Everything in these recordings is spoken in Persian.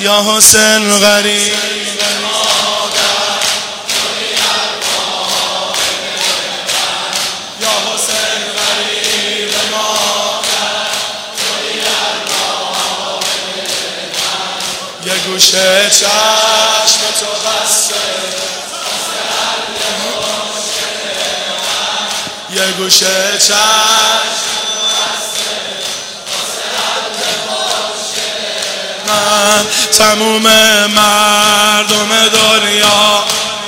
یا حسین غریب یه گوشه چشم تو بسته یه گوشه چشم من تموم مردم دنیا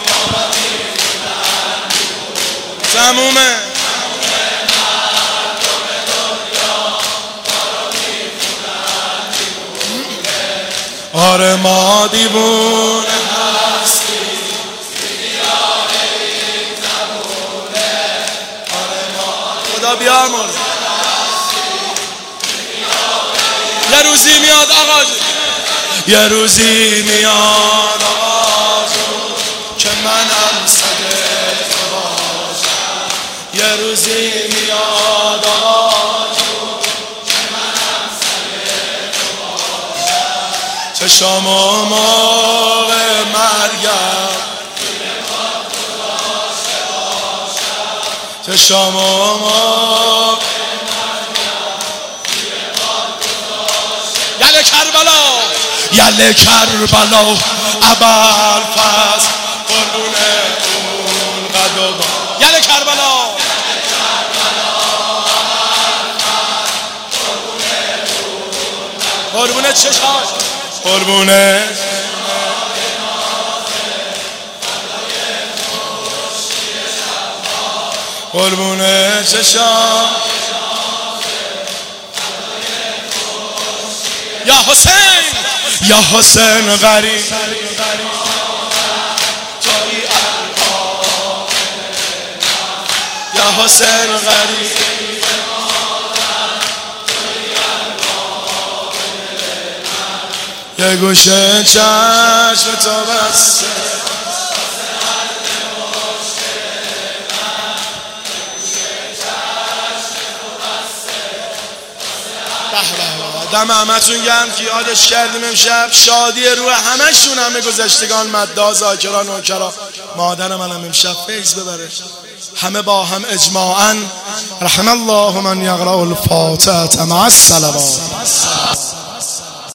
تموم آره ما دیوونه هستیم خدا بیامون یه روزی میاد آقا یه روزی میاد آقا که منم صدق باشم یه روزی میاد آقا که منم صدق باشم چشام و موقع مرگم چشام و موقع یله کربلا یله کربلا ابوالفضل قربون اون قدوبا یله کربلا قربون چشاش قربون قربون چشاش یا حسین یا حسین غریب یا حسین غریب یه گوشه چشم تو بسته دم همتون گرم که یادش کردیم امشب شادی روح همشون همه گذشتگان مداح ذاکرا نوکرا مادر منم امشب فیض ببره همه با هم اجماعا رحم الله من یقرأ الفاتحه مع الصلوات